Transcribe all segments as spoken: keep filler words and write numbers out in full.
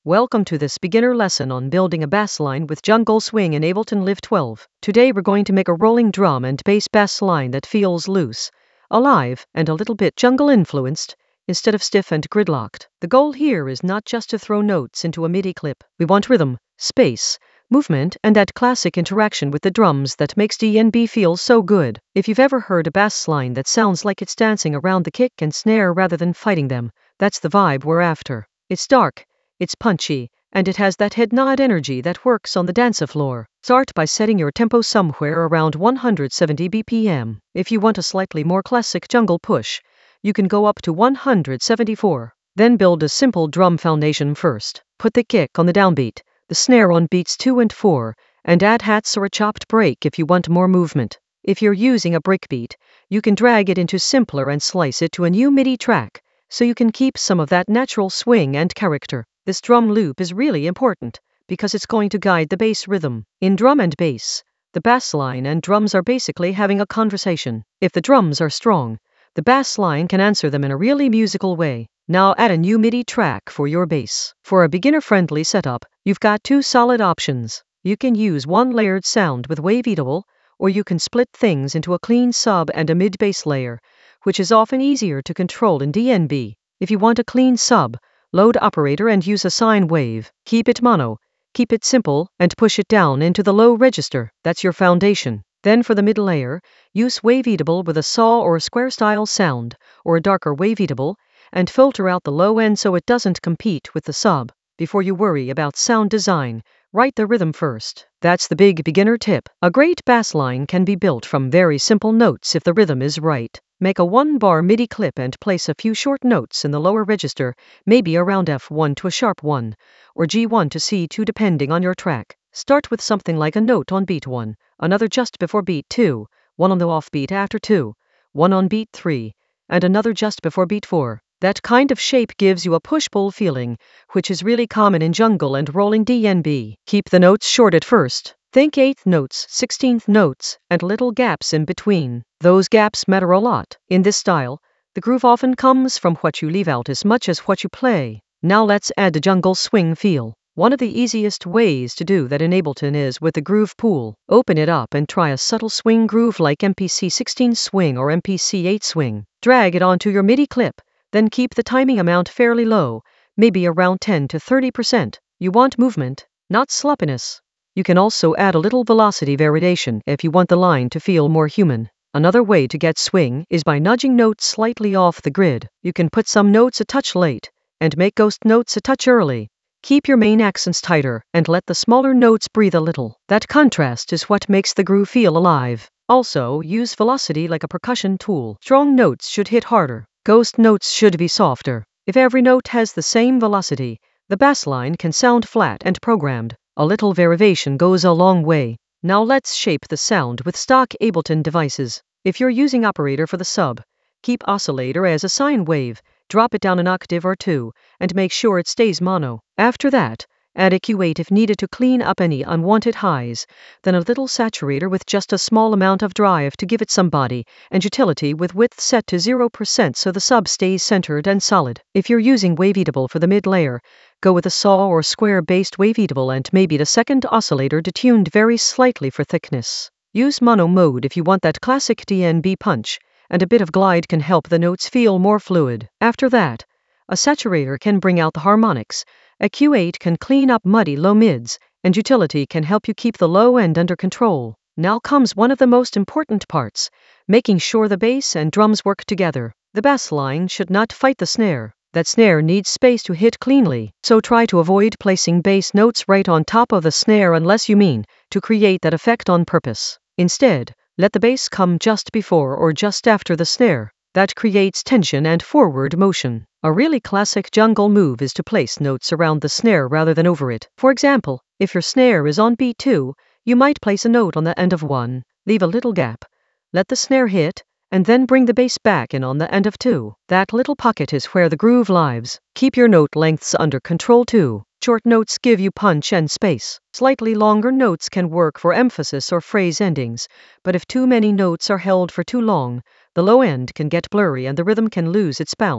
Welcome to this beginner lesson on building a bass line with Jungle Swing in Ableton Live twelve. Today we're going to make a rolling drum and bass bass line that feels loose, alive, and a little bit jungle influenced, instead of stiff and gridlocked. The goal here is not just to throw notes into a MIDI clip. We want rhythm, space, movement, and that classic interaction with the drums that makes D N B feel so good. If you've ever heard a bass line that sounds like it's dancing around the kick and snare rather than fighting them, that's the vibe we're after. It's dark, it's punchy, and it has that head nod energy that works on the dance floor. Start by setting your tempo somewhere around one hundred seventy B P M. If you want a slightly more classic jungle push, you can go up to one hundred seventy-four. Then build a simple drum foundation first. Put the kick on the downbeat, the snare on beats two and four, and add hats or a chopped break if you want more movement. If you're using a breakbeat, you can drag it into simpler and slice it to a new MIDI track, so you can keep some of that natural swing and character. This drum loop is really important, because it's going to guide the bass rhythm. In drum and bass, the bass line and drums are basically having a conversation. If the drums are strong, the bass line can answer them in a really musical way. Now add a new MIDI track for your bass. For a beginner-friendly setup, you've got two solid options. You can use one layered sound with Waveatable, or you can split things into a clean sub and a mid-bass layer, which is often easier to control in D N B. If you want a clean sub, load operator and use a sine wave. Keep it mono, keep it simple, and push it down into the low register. That's your foundation. Then for the mid layer, use Waveatable with a saw or a square style sound, or a darker Waveatable, and filter out the low end so it doesn't compete with the sub. Before you worry about sound design, write the rhythm first. That's the big beginner tip. A great bass line can be built from very simple notes if the rhythm is right. Make a one-bar MIDI clip and place a few short notes in the lower register, maybe around F one to a sharp one, or G one to C two depending on your track. Start with something like a note on beat one, another just before beat two, one on the offbeat after two, one on beat three, and another just before beat four. That kind of shape gives you a push-pull feeling, which is really common in jungle and rolling D N B. Keep the notes short at first. Think eighth notes, sixteenth notes, and little gaps in between. Those gaps matter a lot. In this style, the groove often comes from what you leave out as much as what you play. Now let's add the jungle swing feel. One of the easiest ways to do that in Ableton is with the groove pool. Open it up and try a subtle swing groove like M P C sixteen swing or M P C eight swing. Drag it onto your MIDI clip, then keep the timing amount fairly low, maybe around ten to thirty percent. You want movement, not sloppiness. You can also add a little velocity variation if you want the line to feel more human. Another way to get swing is by nudging notes slightly off the grid. You can put some notes a touch late, and make ghost notes a touch early. Keep your main accents tighter, and let the smaller notes breathe a little. That contrast is what makes the groove feel alive. Also, use velocity like a percussion tool. Strong notes should hit harder. Ghost notes should be softer. If every note has the same velocity, the bass line can sound flat and programmed. A little variation goes a long way. Now let's shape the sound with stock Ableton devices. If you're using operator for the sub, keep oscillator as a sine wave, drop it down an octave or two, and make sure it stays mono. After that, add a Q eight if needed to clean up any unwanted highs, then a little saturator with just a small amount of drive to give it some body, and utility with width set to zero percent so the sub stays centered and solid. If you're using Waveatable for the mid layer, go with a saw or square-based Waveatable and maybe the second oscillator detuned very slightly for thickness. Use mono mode if you want that classic D N B punch, and a bit of glide can help the notes feel more fluid. After that, a saturator can bring out the harmonics, a Q eight can clean up muddy low mids, and utility can help you keep the low end under control. Now comes one of the most important parts, making sure the bass and drums work together. The bass line should not fight the snare. That snare needs space to hit cleanly, so try to avoid placing bass notes right on top of the snare unless you mean to create that effect on purpose. Instead, let the bass come just before or just after the snare. That creates tension and forward motion. A really classic jungle move is to place notes around the snare rather than over it. For example, if your snare is on beat two, you might place a note on the end of one, leave a little gap, let the snare hit, and then bring the bass back in on the end of two. That little pocket is where the groove lives. Keep your note lengths under control too. Short notes give you punch and space. Slightly longer notes can work for emphasis or phrase endings, but if too many notes are held for too long, the low end can get blurry and the rhythm can lose its bounce.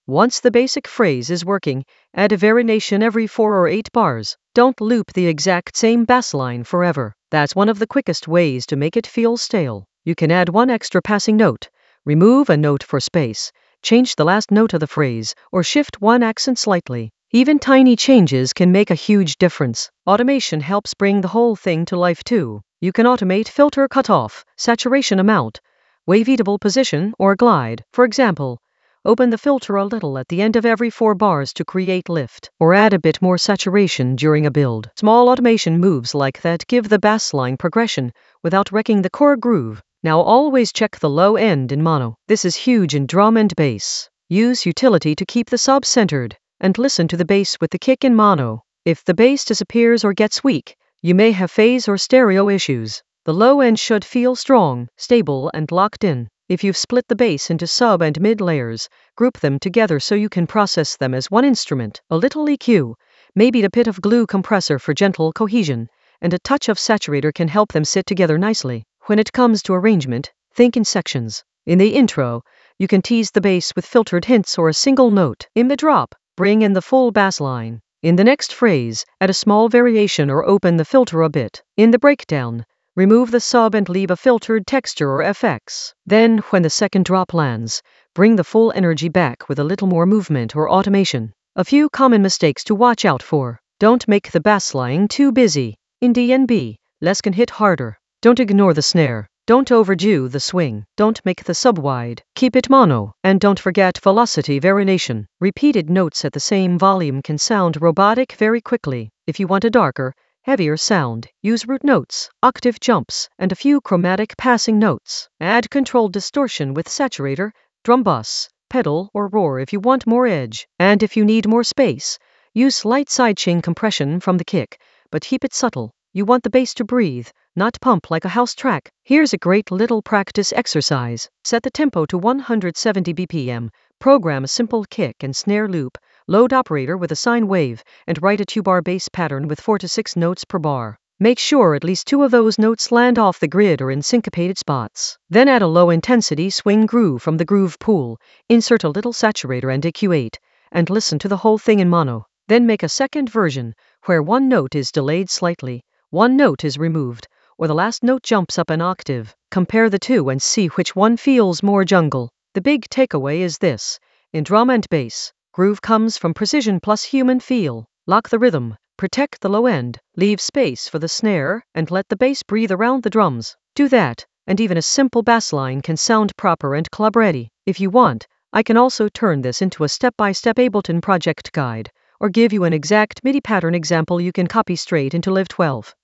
Once the basic phrase is working, add a variation every four or eight bars. Don't loop the exact same bass line forever. That's one of the quickest ways to make it feel stale. You can add one extra passing note, remove a note for space, change the last note of the phrase, or shift one accent slightly. Even tiny changes can make a huge difference. Automation helps bring the whole thing to life too. You can automate filter cutoff, saturation amount, wave editable position, or glide. For example, open the filter a little at the end of every four bars to create lift, or add a bit more saturation during a build. Small automation moves like that give the bass line progression without wrecking the core groove. Now always check the low end in mono. This is huge in drum and bass. Use utility to keep the sub centered, and listen to the bass with the kick in mono. If the bass disappears or gets weak, you may have phase or stereo issues. The low end should feel strong, stable, and locked in. If you've split the bass into sub and mid layers, group them together so you can process them as one instrument. A little E Q, maybe a bit of glue compressor for gentle cohesion, and a touch of saturator can help them sit together nicely. When it comes to arrangement, think in sections. In the intro, you can tease the bass with filtered hints or a single note. In the drop, bring in the full bass line. In the next phrase, add a small variation or open the filter a bit. In the breakdown, remove the sub and leave a filtered texture or F X. Then, when the second drop lands, bring the full energy back with a little more movement or automation. A few common mistakes to watch out for. Don't make the bass line too busy. In D and B, less can hit harder. Don't ignore the snare. Don't overdo the swing. Don't make the sub wide. Keep it mono. And don't forget velocity variation. Repeated notes at the same volume can sound robotic very quickly. If you want a darker, heavier sound, use root notes, octave jumps, and a few chromatic passing notes. Add controlled distortion with saturator, drum bus, pedal, or roar if you want more edge. And if you need more space, use slight sidechain compression from the kick, but keep it subtle. You want the bass to breathe, not pump like a house track. Here's a great little practice exercise. Set the tempo to one hundred seventy B P M, program a simple kick and snare loop, load operator with a sine wave, and write a two-bar bass pattern with four to six notes per bar. Make sure at least two of those notes land off the grid or in syncopated spots. Then add a low-intensity swing groove from the groove pool, insert a little saturator and E Q eight, and listen to the whole thing in mono. Then make a second version, where one note is delayed slightly, one note is removed, or the last note jumps up an octave. Compare the two and see which one feels more jungle. The big takeaway is this. In drum and bass, groove comes from precision plus human feel. Lock the rhythm, protect the low end, leave space for the snare, and let the bass breathe around the drums. Do that, and even a simple bass line can sound proper and club ready. If you want, I can also turn this into a step-by-step Ableton project guide, or give you an exact MIDI pattern example you can copy straight into Live twelve.